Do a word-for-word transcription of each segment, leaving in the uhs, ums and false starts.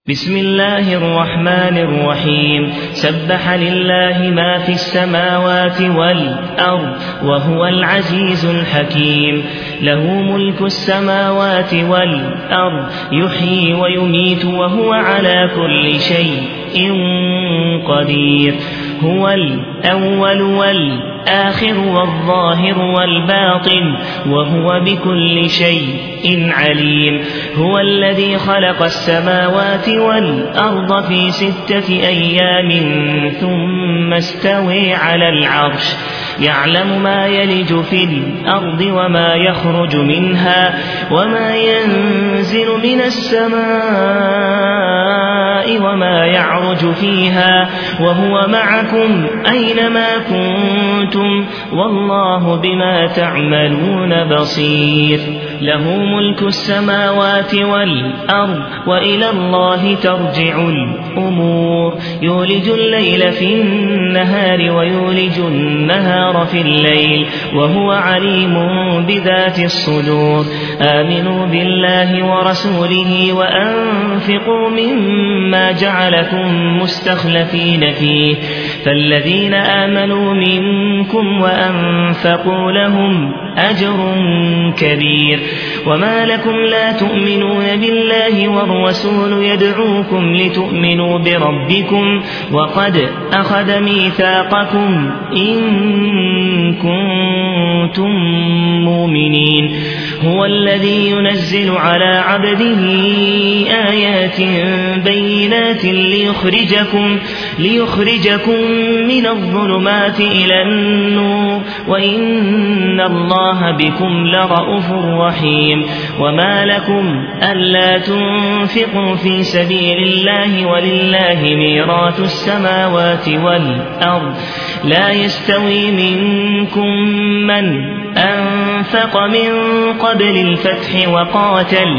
بسم الله الرحمن الرحيم سبح لله ما في السماوات والأرض وهو العزيز الحكيم له ملك السماوات والأرض يحيي ويميت وهو على كل شيء قدير هو الأول والآخر والظاهر والباطن وهو بكل شيء عليم هو الذي خلق السماوات والأرض في ستة أيام ثم استوى على العرش يعلم ما يلج في الأرض وما يخرج منها وما ينزل من السماء وما يعرج فيها وهو معكم أينما كنتم والله بما تعملون بصير له ملك السماوات والأرض وإلى الله ترجع الأمور يولج الليل في النهار ويولج النهار في الليل وهو عليم بذات الصدور آمنوا بالله ورسوله وأنفقوا مما جعلكم مستخلفين فيه فالذين آمنوا منكم وأنفقوا لهم أجر كبير وما لكم لا تؤمنون بالله والرسول يدعوكم لتؤمنوا بربكم وقد أخذ ميثاقكم إن كنتم مؤمنين هو الذي ينزل على عبده آيات بينات ليخرجكم, ليخرجكم من الظلمات إلى النور وإن الله بكم لرءوف رحيم وما لكم ألا تنفقوا في سبيل الله ولله ميراث السماوات والأرض لا يستوي منكم من أنفق من قبل الفتح وقاتل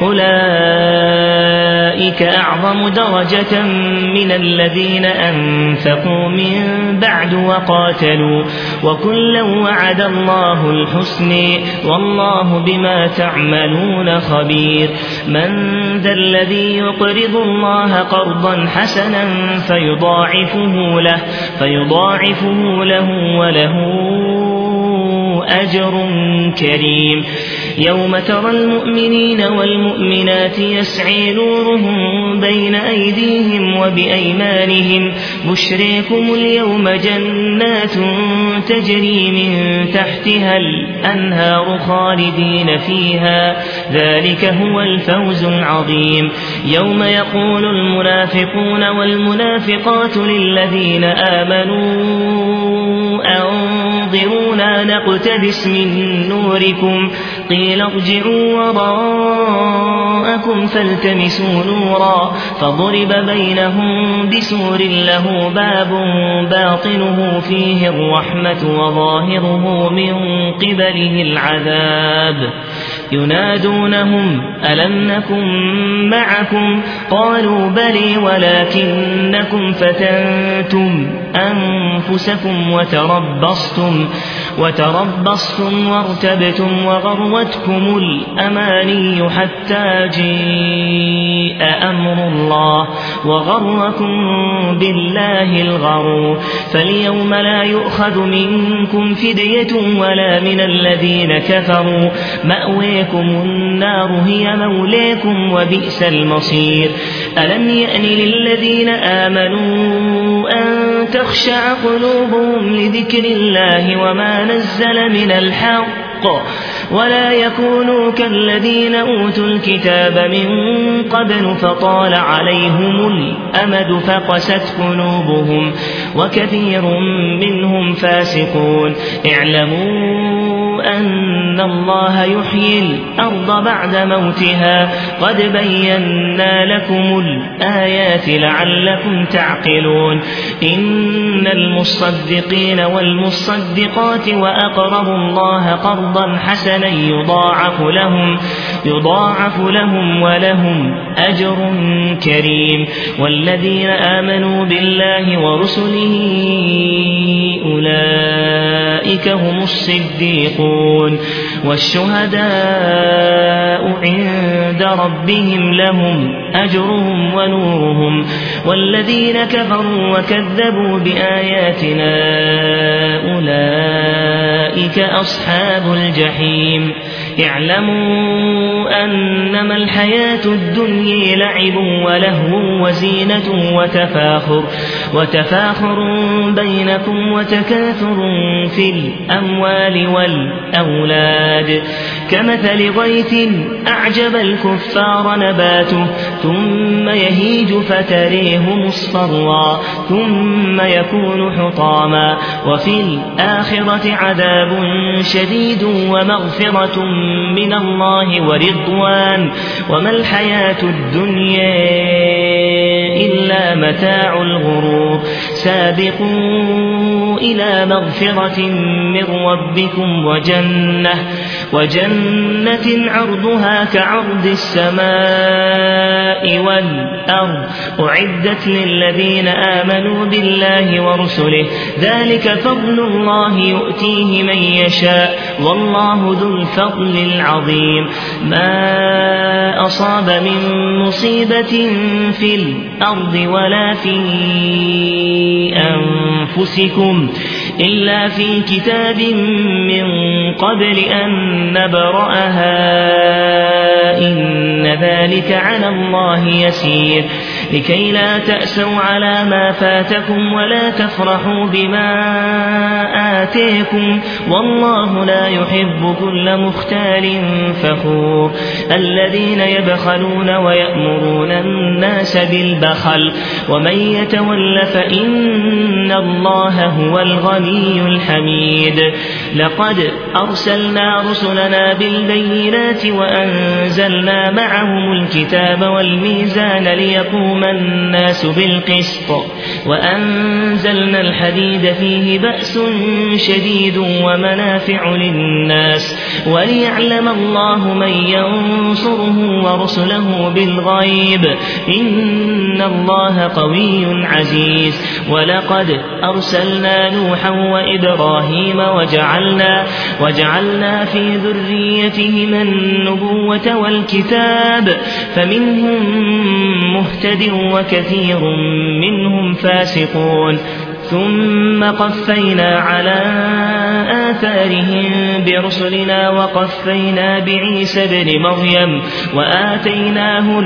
أولئك أعظم درجة من الذين أنفقوا من بعد وقاتلوا وكلا وعد الله الحسن والله بما تعملون خبير من ذا الذي يقرض الله قرضا حسنا فيضاعفه له, فيضاعفه له وله أجر كريم يوم ترى المؤمنين والمؤمنات يسعي نورهم بين أيديهم وبأيمانهم بشريكم اليوم جنات تجري من تحتها الأنهار خالدين فيها ذلك هو الفوز العظيم يوم يقول المنافقون والمنافقات للذين آمنوا أنظرونا نقتبس من نوركم قيل ارجعوا وراءكم فالتمسوا نورا فضرب بينهم بسور له باب باطنه فيه الرحمة وظاهره من قبله العذاب ينادونهم ألم نكن معكم قالوا بلي ولكنكم فتنتم أنفسكم وتربصتم, وتربصتم وارتبتم وغروتكم الأماني حتى جاء أمر الله وغركم بالله الغرور فاليوم لا يؤخذ منكم فدية ولا من الذين كفروا مأويكم النار هي مولاكم وبئس المصير ألم يأن للذين آمنوا أن تخشع قلوبهم لذكر الله وما نزل من الحق ولا يكونوا كالذين أوتوا الكتاب من قبل فطال عليهم الأمد فقست قلوبهم وكثير منهم فاسقون اعلموا أن الله يحيي الأرض بعد موتها قد بينا لكم الآيات لعلكم تعقلون إن المصدقين والمصدقات وأقرضوا الله قرضا حسنا يضاعف لهم, يضاعف لهم ولهم أجر كريم والذين آمنوا بالله ورسله أولئك هم الصديقون يؤمنون والشهداء عند ربهم لهم أجرهم ونورهم والذين كفروا وكذبوا بآياتنا أولئك أصحاب الجحيم اعلموا أنما الحياة الدنيا لعب ولهو وزينة وتفاخر وتفاخر بينكم وتكاثر في الأموال والأولاد كمثل غيث أعجب الكفار نباته ثم يهيج فتريه مصفرا ثم يكون حطاما وفي الآخرة عذاب شديد ومغفرة من الله ورضوان وما الحياة الدنيا إلا متاع الغرور سابقوا إلى مغفرة من ربكم وجنة وجنة عرضها كعرض السماء والأرض أعدت للذين آمنوا بالله ورسله ذلك فضل الله يؤتيه من يشاء والله ذو الفضل العظيم ما أصاب من مصيبة في الأرض ولا في أنفسكم إلا في كتاب من قبل أن نبرأها إن ذلك على الله يسير لكي لا تأسوا على ما فاتكم ولا تفرحوا بما آتيكم والله لا يحب كل مختال فخور الذين يبخلون ويأمرون الناس بالبخل ومن يتول فإن الله هو الغني الحميد لقد أرسلنا رسلنا بالبينات وأنزلنا معهم الكتاب والميزان ليقوم الناس بالقسط وأنزلنا الحديد فيه بأس شديد ومنافع للناس وليعلم الله من ينصره ورسله بالغيب إن الله قوي عزيز ولقد أرسلنا نوحا وإبراهيم وجعلنا, وجعلنا في ذريتهما النبوة والكتاب فمنهم مهتد وكثير منهم فاسقون ثم قفينا على آثارهم برسلنا وقفينا بعيسى ابن مريم وآتيناه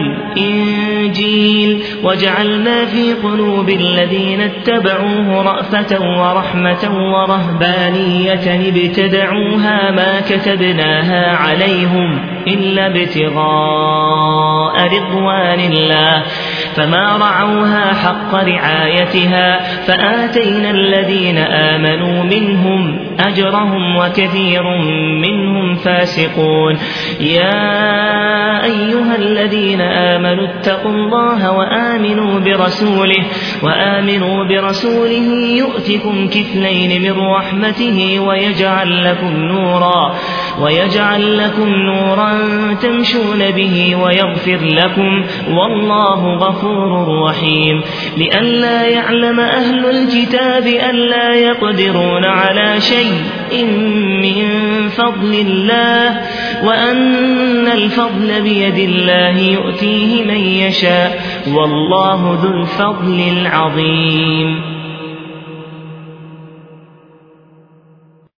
الإنجيل وجعلنا في قلوب الذين اتبعوه رأفة ورحمة ورهبانية ابتدعوها ما كتبناها عليهم إلا ابتغاء رضوان الله فما رعوها حق رعايتها فآتينا الذين آمنوا منهم أجرهم وكثير منهم فاسقون يا أيها الذين آمنوا اتقوا الله وآمنوا برسوله وآمنوا برسوله يؤتكم كفلين من رحمته ويجعل لكم نورا ويجعل لكم نورا تمشون به ويغفر لكم والله غفور رحيم لئلا يعلم أهل الكتاب ألا يقدرون على شيء من فضل الله وأن الفضل بيد الله يؤتيه من يشاء والله ذو الفضل العظيم